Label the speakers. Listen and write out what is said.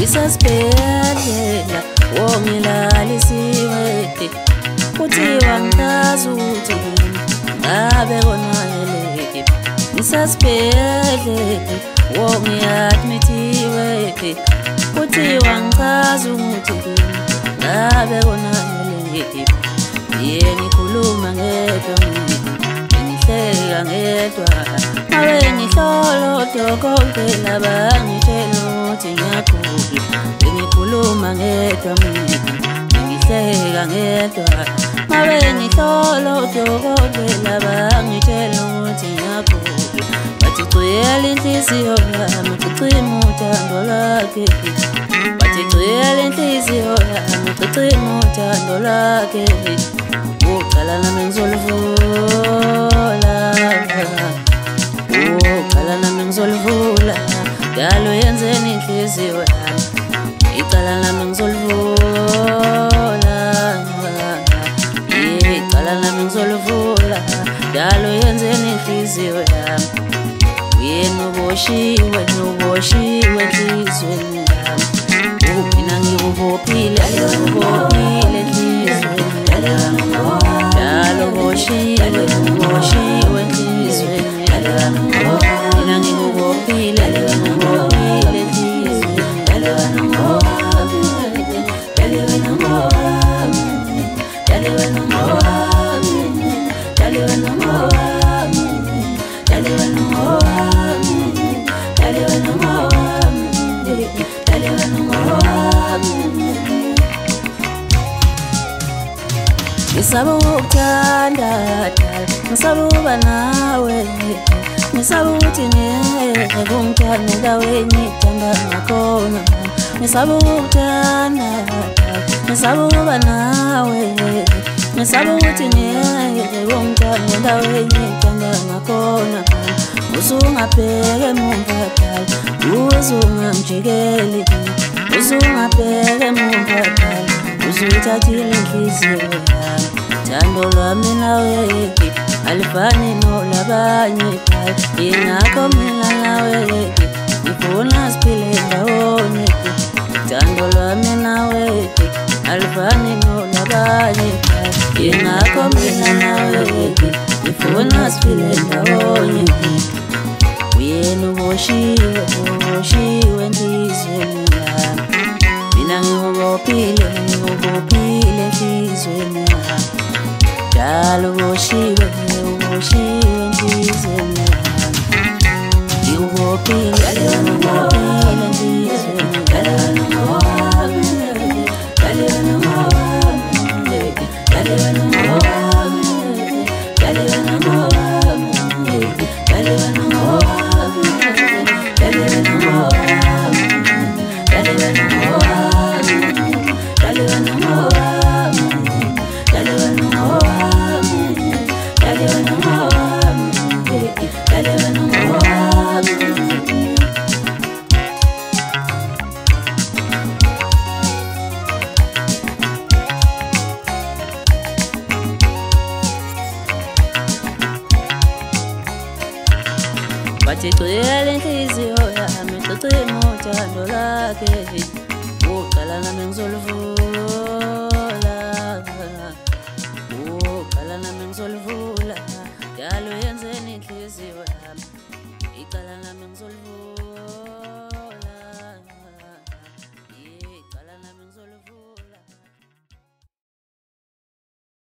Speaker 1: ngisasibhedlela wongilalisiwe kuthiwa ngikazi ukuthi ngabe konakele ngisasibhedlela wongi-admithiwe kuthiwa ngikazi ukuthi ngabe konakele ngikhuluma ngedwa ngihleka ngedwa ngabe ngihlola odokotela bangitshela ukuthi ngiyagula ngikhuluma ngedwa ngihleka ngedwa ngabe ngihlola odokotela bangitshela ukuthi ngiyagula bathi gcwele inhliziyo yami cicima uthando lakhe bathi gcwele inhliziyo yami cicima uthando lakhe uqala nami ngizolivula uqala nami ngizolivula njalo yenzeni inhliziyo yami iqala nami ngizolivula iqala nami ngizolivula njalo yenzeni inhliziyo yami uyena uboshiwe enhliziyweni yami mina ngikubophile enhliziyweni yami njalo uboshiwe enhliziyweni yami mina ngikubophile enhliziyweni ngisaba ukuthanda ngisaba ukuba nawe ngisaba ukuthi ngeke ungithande endaweni ngithanda ngakhona ngisaba ukuthanda ngisaba ukuba nawe ngisaba ukuthi ngeke ungithande endaweni ngithanda ngakhona usungabheke emumva uzungamjikeli uzungabheke emumva uzuyithathile inhliziyo yami thando lwami nawe alifani nolabanye ingakho mina nawe ngifuna siphile ndawonye thando lwami nawe alifani nolabanye ingakho mina nawe ngifuna siphile ndawonye uyena uboshiwe enhliziyweni yami mina ngikubophile enhliziyweni yami njalo uboshiwe enhliziyweni yami ngikubophile enhliziyweni bathi gcwele inhliziyo yami cicima uthando lakhe uqala nami ngizolivula uqala nami ngizolivula njalo